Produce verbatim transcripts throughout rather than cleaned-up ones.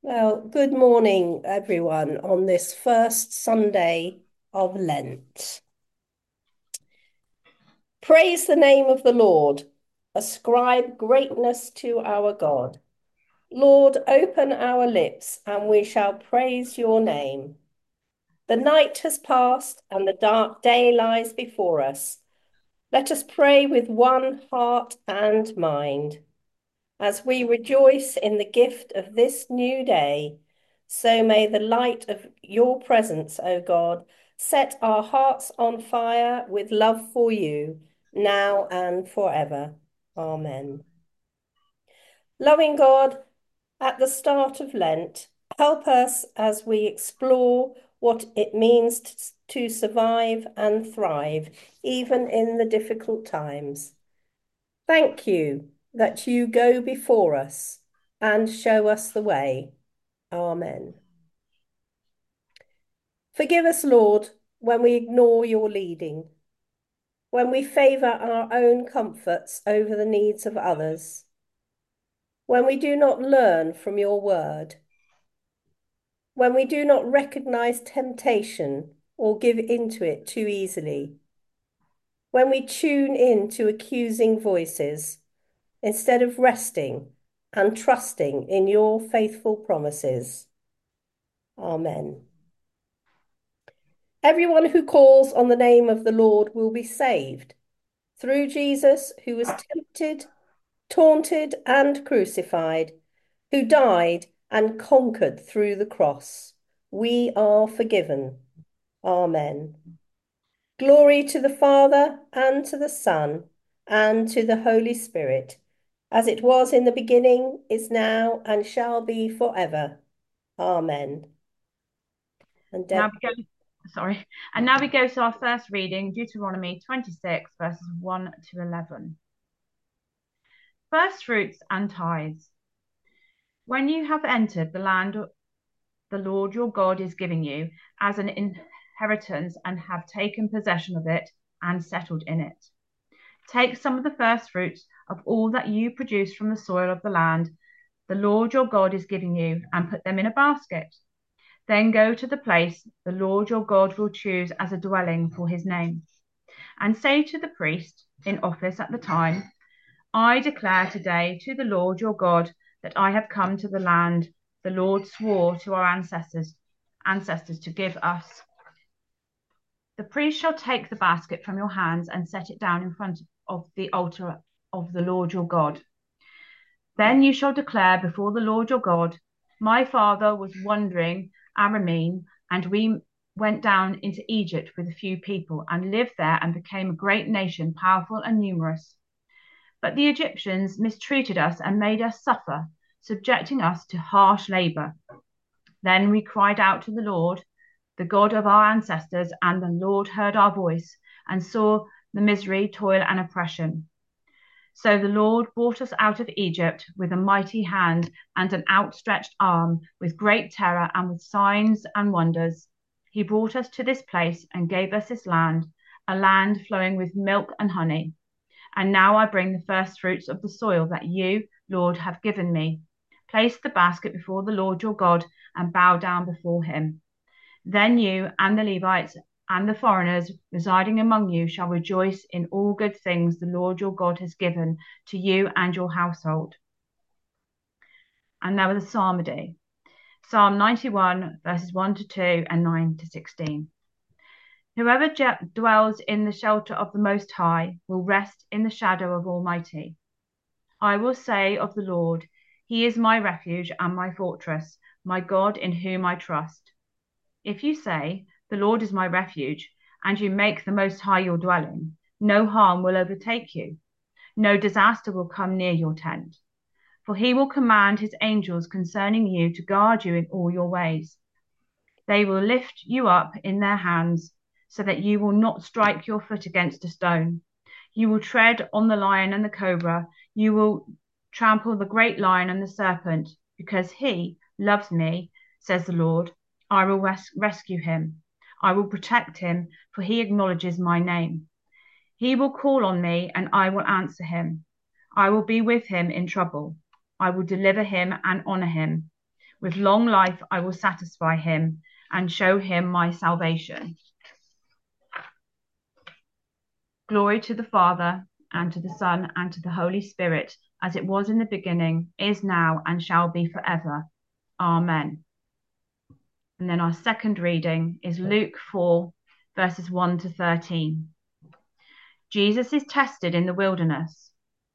Well, good morning, everyone, on this first Sunday of Lent. Praise the name of the Lord. Ascribe greatness to our God. Lord, open our lips, and we shall praise your name. The night has passed, and the dark day lies before us. Let us pray with one heart and mind. As we rejoice in the gift of this new day, so may the light of your presence, O God, set our hearts on fire with love for you, now and forever. Amen. Loving God, at the start of Lent, help us as we explore what it means to, to survive and thrive, even in the difficult times. Thank you that you go before us and show us the way. Amen. Forgive us, Lord, when we ignore your leading, when we favour our own comforts over the needs of others, when we do not learn from your word, when we do not recognise temptation or give into it too easily, when we tune in to accusing voices instead of resting and trusting in your faithful promises. Amen. Everyone who calls on the name of the Lord will be saved. Through Jesus, who was tempted, taunted, and crucified, who died and conquered through the cross, we are forgiven. Amen. Glory to the Father, and to the Son, and to the Holy Spirit, as it was in the beginning, is now, and shall be forever. Amen. And Now Deb. we go, sorry, and now we go to our first reading, Deuteronomy twenty-six, verses one to eleven. First fruits and tithes. When you have entered the land the Lord your God is giving you as an inheritance and have taken possession of it and settled in it, take some of the first fruits of all that you produce from the soil of the land the Lord your God is giving you and put them in a basket. Then go to the place the Lord your God will choose as a dwelling for his name, and say to the priest in office at the time, I declare today to the Lord your God that I have come to the land the Lord swore to our ancestors ancestors to give us. The priest shall take the basket from your hands and set it down in front of the altar of the Lord your God. Then you shall declare before the Lord your God, my father was wandering Aramean, and we went down into Egypt with a few people and lived there and became a great nation, powerful and numerous. But the Egyptians mistreated us and made us suffer, subjecting us to harsh labor. Then we cried out to the Lord, the God of our ancestors, and the Lord heard our voice and saw the misery, toil, and oppression. So the Lord brought us out of Egypt with a mighty hand and an outstretched arm, with great terror and with signs and wonders. He brought us to this place and gave us this land, a land flowing with milk and honey. And now I bring the first fruits of the soil that you, Lord, have given me. Place the basket before the Lord your God and bow down before him. Then you and the Levites and the foreigners residing among you shall rejoice in all good things the Lord your God has given to you and your household. And now the psalmody. Psalm ninety-one, verses one to two and nine to sixteen. Whoever dwells in the shelter of the Most High will rest in the shadow of Almighty. I will say of the Lord, he is my refuge and my fortress, my God in whom I trust. If you say, the Lord is my refuge, and you make the Most High your dwelling, no harm will overtake you, no disaster will come near your tent. For he will command his angels concerning you to guard you in all your ways. They will lift you up in their hands, so that you will not strike your foot against a stone. You will tread on the lion and the cobra. You will trample the great lion and the serpent, because he loves me, says the Lord. I will res- rescue him. I will protect him, for he acknowledges my name. He will call on me, and I will answer him. I will be with him in trouble. I will deliver him and honor him. With long life I will satisfy him and show him my salvation. Glory to the Father, and to the Son, and to the Holy Spirit, as it was in the beginning, is now, and shall be forever. Amen. And then our second reading is Luke four, verses one to thirteen. Jesus is tested in the wilderness.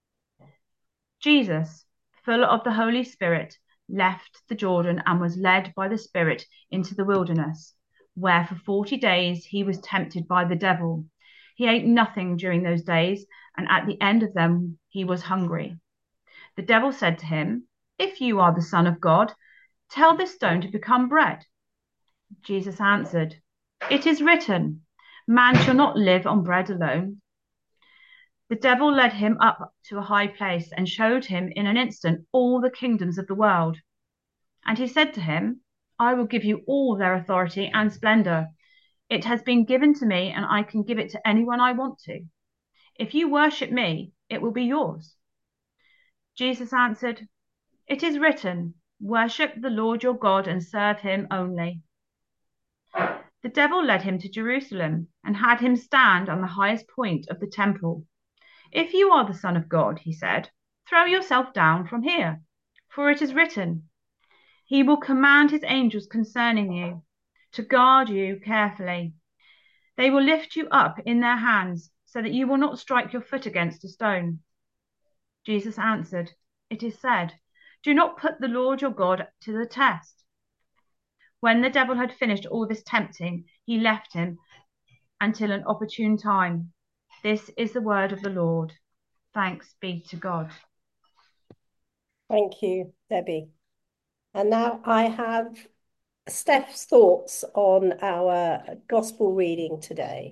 Jesus, full of the Holy Spirit, left the Jordan and was led by the Spirit into the wilderness, where for forty days he was tempted by the devil. He ate nothing during those days, and at the end of them he was hungry. The devil said to him, "If you are the Son of God, tell this stone to become bread." Jesus answered, "It is written, man shall not live on bread alone." The devil led him up to a high place and showed him in an instant all the kingdoms of the world. And he said to him, "I will give you all their authority and splendor. It has been given to me, and I can give it to anyone I want to. If you worship me, it will be yours." Jesus answered, "It is written, worship the Lord your God and serve him only." The devil led him to Jerusalem and had him stand on the highest point of the temple. "If you are the Son of God," he said, "throw yourself down from here, for it is written, he will command his angels concerning you, to guard you carefully. They will lift you up in their hands, so that you will not strike your foot against a stone." Jesus answered, "It is said, do not put the Lord your God to the test." When the devil had finished all this tempting, he left him until an opportune time. This is the word of the Lord. Thanks be to God. Thank you, Debbie. And now I have Steph's thoughts on our gospel reading today.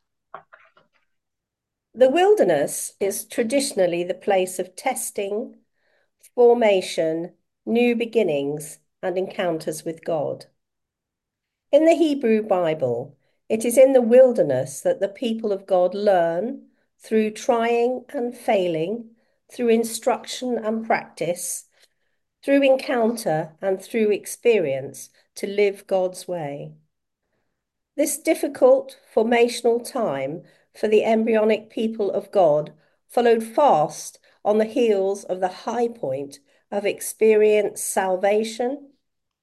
The wilderness is traditionally the place of testing, formation, new beginnings, and encounters with God. In the Hebrew Bible, it is in the wilderness that the people of God learn through trying and failing, through instruction and practice, through encounter and through experience to live God's way. This difficult formational time for the embryonic people of God followed fast on the heels of the high point of experienced salvation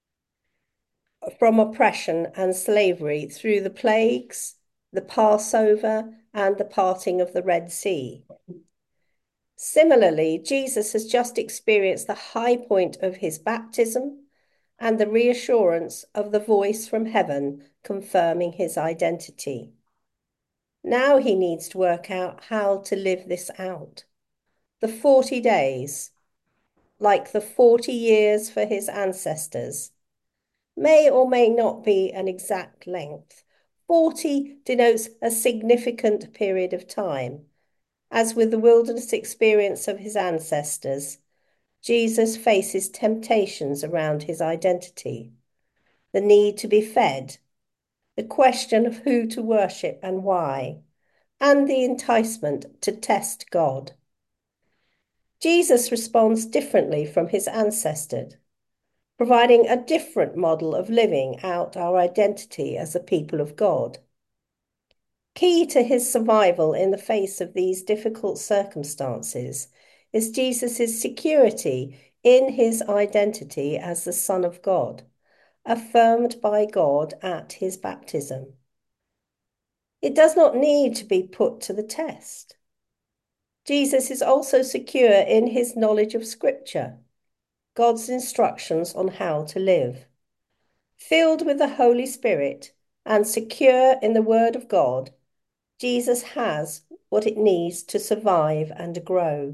from oppression and slavery through the plagues, the Passover, and the parting of the Red Sea. Similarly, Jesus has just experienced the high point of his baptism and the reassurance of the voice from heaven confirming his identity. Now he needs to work out how to live this out. The forty days, like the forty years for his ancestors, may or may not be an exact length. forty denotes a significant period of time. As with the wilderness experience of his ancestors, Jesus faces temptations around his identity, the need to be fed, the question of who to worship and why, and the enticement to test God. Jesus responds differently from his ancestors, providing a different model of living out our identity as a people of God. Key to his survival in the face of these difficult circumstances is Jesus' security in his identity as the Son of God, affirmed by God at his baptism. It does not need to be put to the test. Jesus is also secure in his knowledge of Scripture, God's instructions on how to live. Filled with the Holy Spirit and secure in the Word of God, Jesus has what it needs to survive and grow.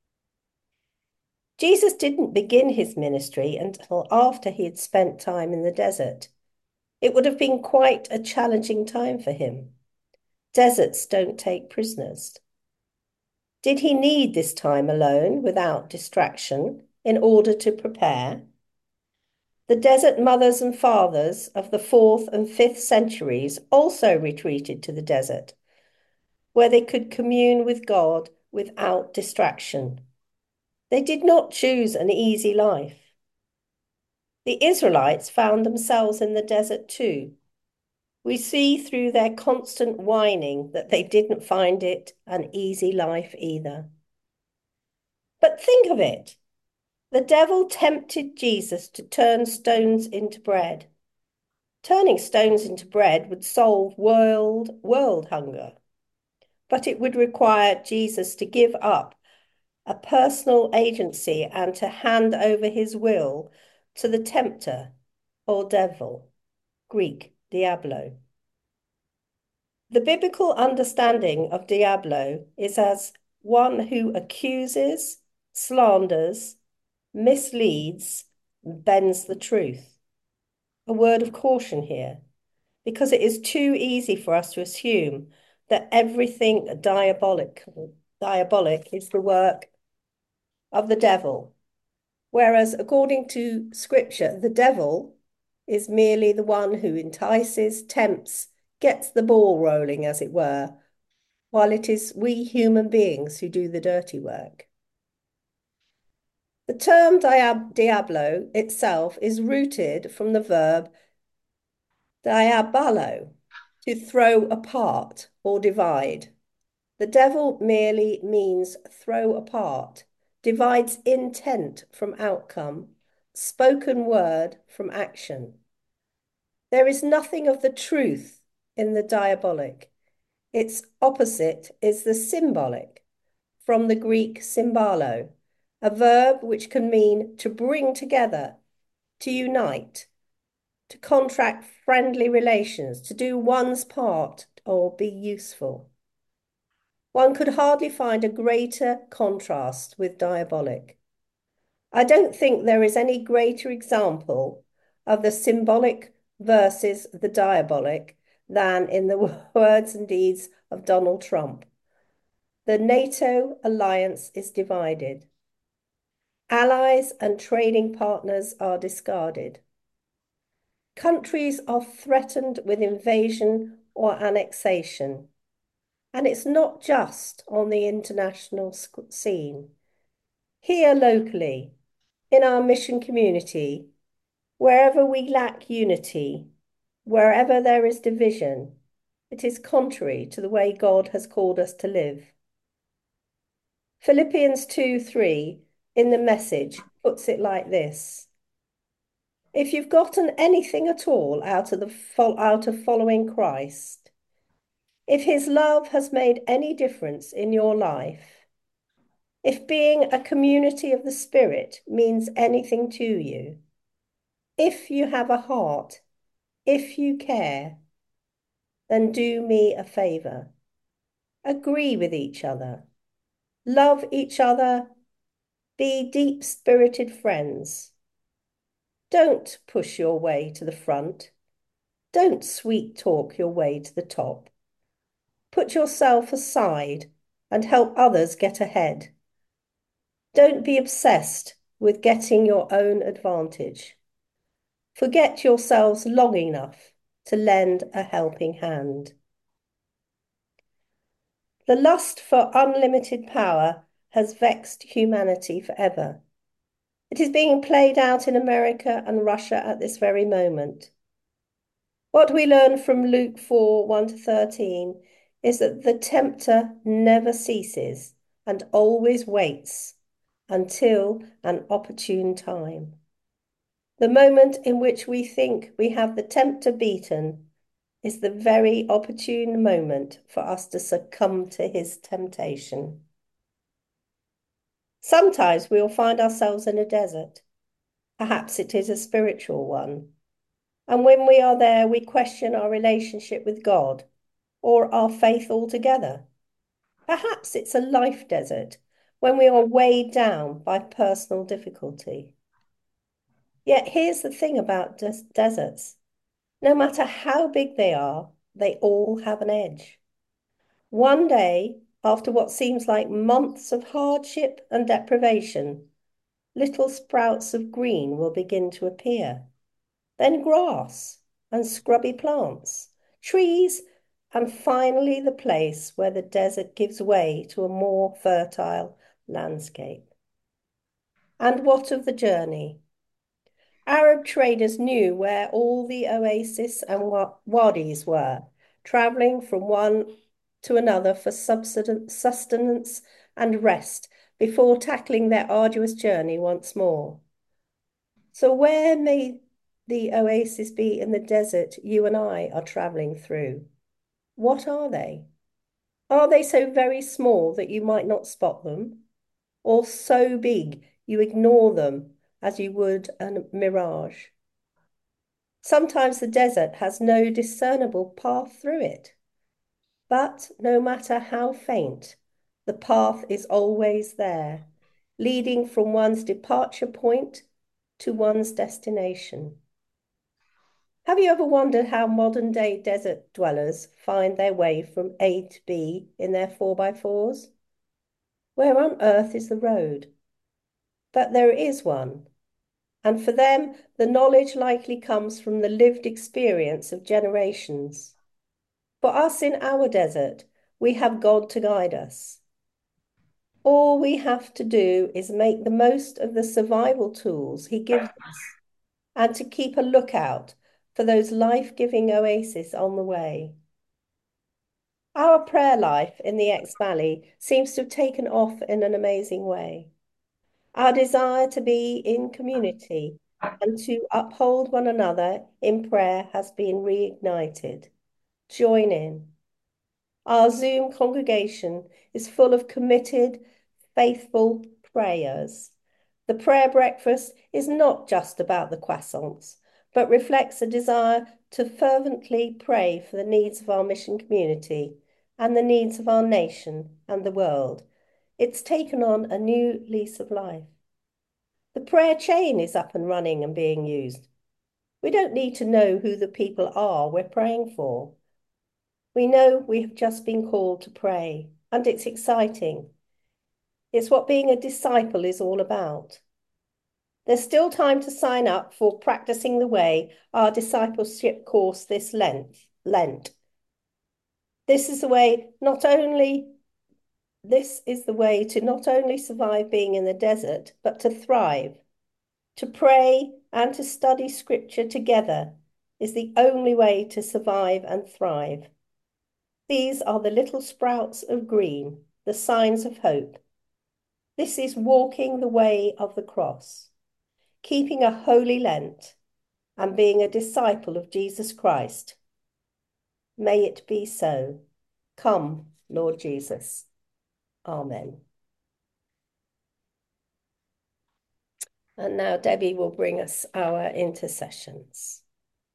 Jesus didn't begin his ministry until after he had spent time in the desert. It would have been quite a challenging time for him. Deserts don't take prisoners. Did he need this time alone without distraction in order to prepare? The desert mothers and fathers of the fourth and fifth centuries also retreated to the desert, where they could commune with God without distraction. They did not choose an easy life. The Israelites found themselves in the desert too. We see through their constant whining that they didn't find it an easy life either. But think of it. The devil tempted Jesus to turn stones into bread. Turning stones into bread would solve world, world hunger, but it would require Jesus to give up a personal agency and to hand over his will to the tempter or devil, Greek, diablo. The biblical understanding of diablo is as one who accuses, slanders, misleads, bends the truth. A word of caution here, because it is too easy for us to assume that everything diabolic, diabolic is the work of the devil. Whereas according to scripture, the devil is merely the one who entices, tempts, gets the ball rolling, as it were, while it is we human beings who do the dirty work. The term diablo itself is rooted from the verb diabalo, to throw apart or divide. The devil merely means throw apart, divides intent from outcome, spoken word from action. There is nothing of the truth in the diabolic. Its opposite is the symbolic, from the Greek symbalo, a verb which can mean to bring together, to unite, to contract friendly relations, to do one's part or be useful. One could hardly find a greater contrast with diabolic. I don't think there is any greater example of the symbolic versus the diabolic than in the words and deeds of Donald Trump. The NATO alliance is divided. Allies and trading partners are discarded. Countries are threatened with invasion or annexation. And it's not just on the international scene. Here locally, in our mission community, wherever we lack unity, wherever there is division, it is contrary to the way God has called us to live. Philippians two three in the Message puts it like this. If you've gotten anything at all out of the out of following Christ, if his love has made any difference in your life, if being a community of the Spirit means anything to you, if you have a heart, if you care, then do me a favor. Agree with each other, love each other, be deep-spirited friends. Don't push your way to the front. Don't sweet talk your way to the top. Put yourself aside and help others get ahead. Don't be obsessed with getting your own advantage. Forget yourselves long enough to lend a helping hand. The lust for unlimited power has vexed humanity forever. It is being played out in America and Russia at this very moment. What we learn from Luke four, one to thirteen is that the tempter never ceases and always waits until an opportune time. The moment in which we think we have the tempter beaten is the very opportune moment for us to succumb to his temptation. Sometimes we will find ourselves in a desert. Perhaps it is a spiritual one. And when we are there, we question our relationship with God or our faith altogether. Perhaps it's a life desert when we are weighed down by personal difficulty. Yet here's the thing about des deserts. No matter how big they are, they all have an edge. One day, after what seems like months of hardship and deprivation, little sprouts of green will begin to appear. Then grass and scrubby plants, trees, and finally the place where the desert gives way to a more fertile landscape. And what of the journey? Arab traders knew where all the oases and wa wadis were, traveling from one to another for sustenance and rest before tackling their arduous journey once more. So, where may the oases be in the desert you and I are traveling through? What are they? Are they so very small that you might not spot them? Or so big you ignore them as you would a mirage? Sometimes the desert has no discernible path through it, but no matter how faint, the path is always there, leading from one's departure point to one's destination. Have you ever wondered how modern day desert dwellers find their way from A to B in their four by fours? Where on earth is the road? But there is one. And for them, the knowledge likely comes from the lived experience of generations. For us in our desert, we have God to guide us. All we have to do is make the most of the survival tools He gives us and to keep a lookout for those life-giving oases on the way. Our prayer life in the Exe Valley seems to have taken off in an amazing way. Our desire to be in community and to uphold one another in prayer has been reignited. Join in. Our Zoom congregation is full of committed, faithful prayers. The prayer breakfast is not just about the croissants, but reflects a desire to fervently pray for the needs of our mission community and the needs of our nation and the world. It's taken on a new lease of life. The prayer chain is up and running and being used. We don't need to know who the people are we're praying for. We know we have just been called to pray, and it's exciting. It's what being a disciple is all about. There's still time to sign up for Practicing the Way, our discipleship course this Lent. Lent. This is the way not only this is the way to not only survive being in the desert, but to thrive. To pray and to study scripture together is the only way to survive and thrive. These are the little sprouts of green, the signs of hope. This is walking the way of the cross, keeping a holy Lent, and being a disciple of Jesus Christ. May it be so. Come, Lord Jesus. Amen. And now Debbie will bring us our intercessions.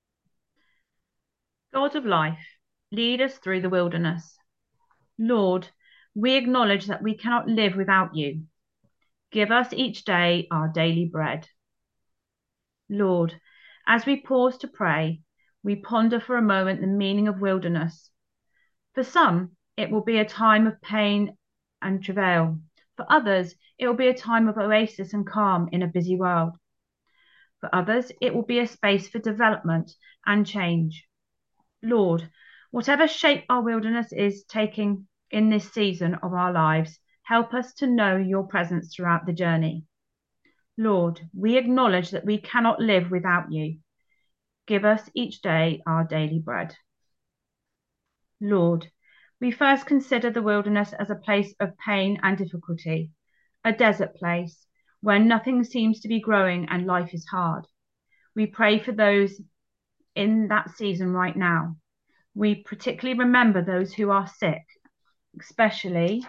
God of life, lead us through the wilderness. Lord, we acknowledge that we cannot live without you. Give us each day our daily bread. Lord, as we pause to pray, we ponder for a moment the meaning of wilderness. For some, it will be a time of pain and travail. For others, it will be a time of oasis and calm in a busy world. For others, it will be a space for development and change. Lord, whatever shape our wilderness is taking in this season of our lives, help us to know your presence throughout the journey. Lord, we acknowledge that we cannot live without you. Give us each day our daily bread. Lord, we first consider the wilderness as a place of pain and difficulty, a desert place where nothing seems to be growing and life is hard. We pray for those in that season right now. We particularly remember those who are sick, especially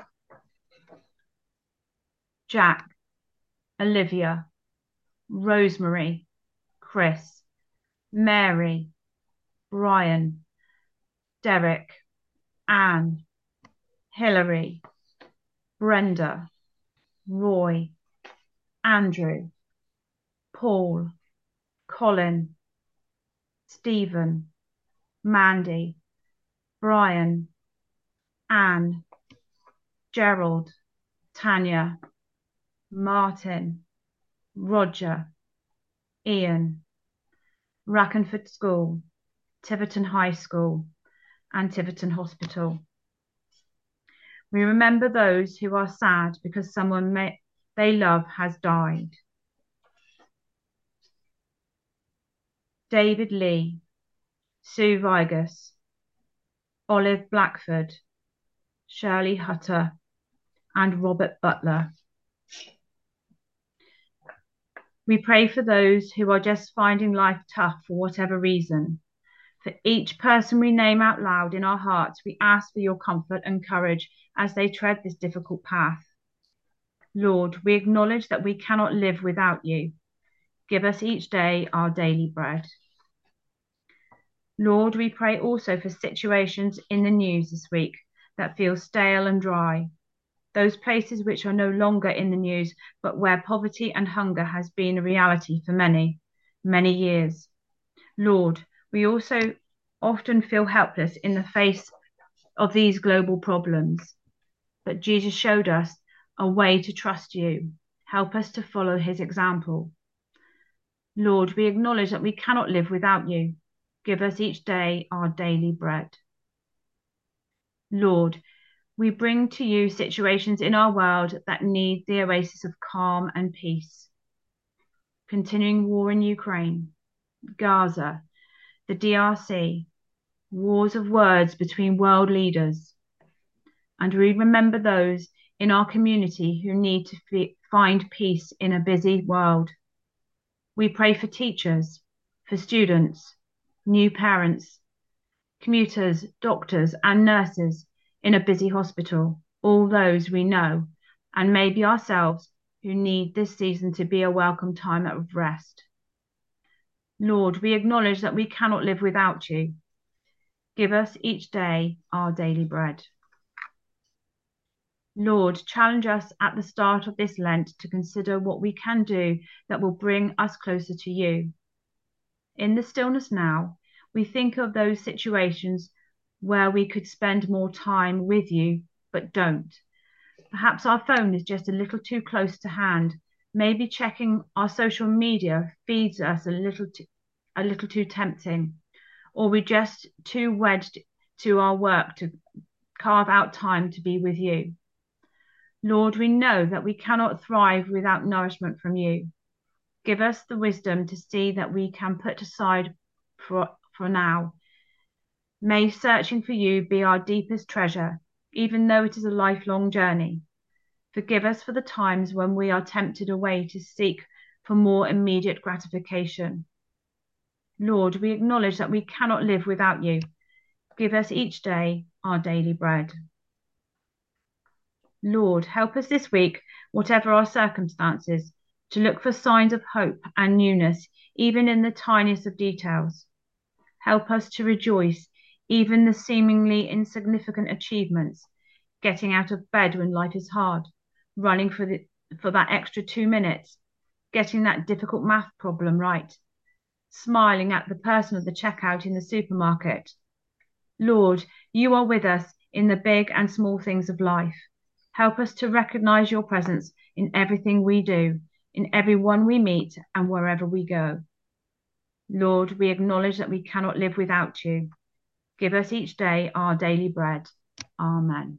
Jack, Olivia, Rosemary, Chris, Mary, Brian, Derek, Anne, Hilary, Brenda, Roy, Andrew, Paul, Colin, Stephen, Mandy, Brian, Anne, Gerald, Tanya, Martin, Roger, Ian, Rackenford School, Tiverton High School, and Tiverton Hospital. We remember those who are sad because someone may, they love has died. David Lee, Sue Vigus, Olive Blackford, Shirley Hutter, and Robert Butler. We pray for those who are just finding life tough for whatever reason. For each person we name out loud in our hearts, we ask for your comfort and courage as they tread this difficult path. Lord, we acknowledge that we cannot live without you. Give us each day our daily bread. Lord, we pray also for situations in the news this week that feel stale and dry, those places which are no longer in the news, but where poverty and hunger has been a reality for many, many years. Lord, we also often feel helpless in the face of these global problems, but Jesus showed us a way to trust you. Help us to follow his example. Lord, we acknowledge that we cannot live without you. Give us each day our daily bread. Lord, we bring to you situations in our world that need the oasis of calm and peace. Continuing war in Ukraine, Gaza, the D R C, wars of words between world leaders. And we remember those in our community who need to f- find peace in a busy world. We pray for teachers, for students, new parents, commuters, doctors, and nurses in a busy hospital, all those we know, and maybe ourselves, who need this season to be a welcome time of rest. Lord, we acknowledge that we cannot live without you. Give us each day our daily bread. Lord, challenge us at the start of this Lent to consider what we can do that will bring us closer to you. In the stillness now, we think of those situations where we could spend more time with you, but don't. Perhaps our phone is just a little too close to hand. Maybe checking our social media feeds us a little too, a little too tempting, or we're just too wedged to our work to carve out time to be with you. Lord, we know that we cannot thrive without nourishment from you. Give us the wisdom to see that we can put aside for, for now. May searching for you be our deepest treasure, even though it is a lifelong journey. Forgive us for the times when we are tempted away to seek for more immediate gratification. Lord, we acknowledge that we cannot live without you. Give us each day our daily bread. Lord, help us this week, whatever our circumstances, to look for signs of hope and newness, even in the tiniest of details. Help us to rejoice, even the seemingly insignificant achievements, getting out of bed when life is hard, running for, the, for that extra two minutes, getting that difficult math problem right, smiling at the person at the checkout in the supermarket. Lord, you are with us in the big and small things of life. Help us to recognize your presence in everything we do, in everyone we meet, and wherever we go. Lord, we acknowledge that we cannot live without you. Give us each day our daily bread. Amen.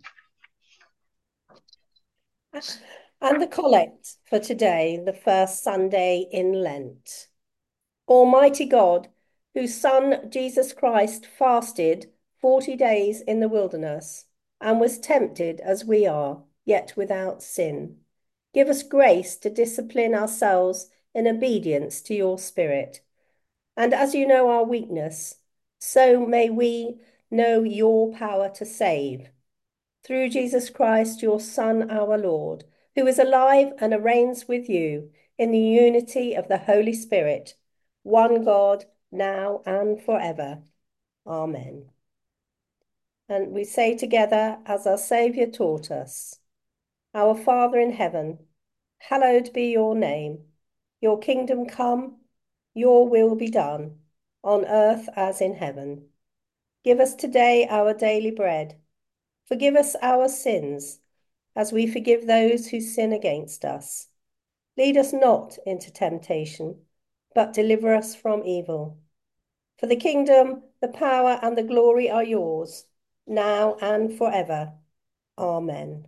And the collect for today, the first Sunday in Lent. Almighty God, whose Son Jesus Christ fasted forty days in the wilderness and was tempted as we are, yet without sin, give us grace to discipline ourselves in obedience to your Spirit. And as you know our weakness, so may we know your power to save. Through Jesus Christ, your Son, our Lord, who is alive and reigns with you in the unity of the Holy Spirit, one God, now and forever. Amen. And we say together, as our Saviour taught us, Our Father in heaven, hallowed be your name. Your kingdom come, your will be done, on earth as in heaven. Give us today our daily bread. Forgive us our sins, as we forgive those who sin against us. Lead us not into temptation, but deliver us from evil. For the kingdom, the power, and the glory are yours, now and forever. Amen.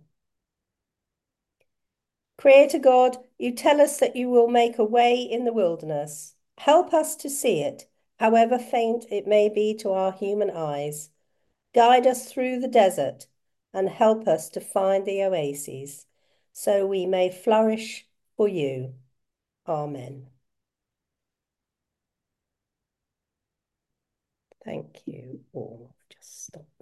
Creator God, you tell us that you will make a way in the wilderness. Help us to see it however faint it may be to our human eyes. Guide us through the desert and help us to find the oases, so we may flourish for you. Amen. Thank you all. Just stop.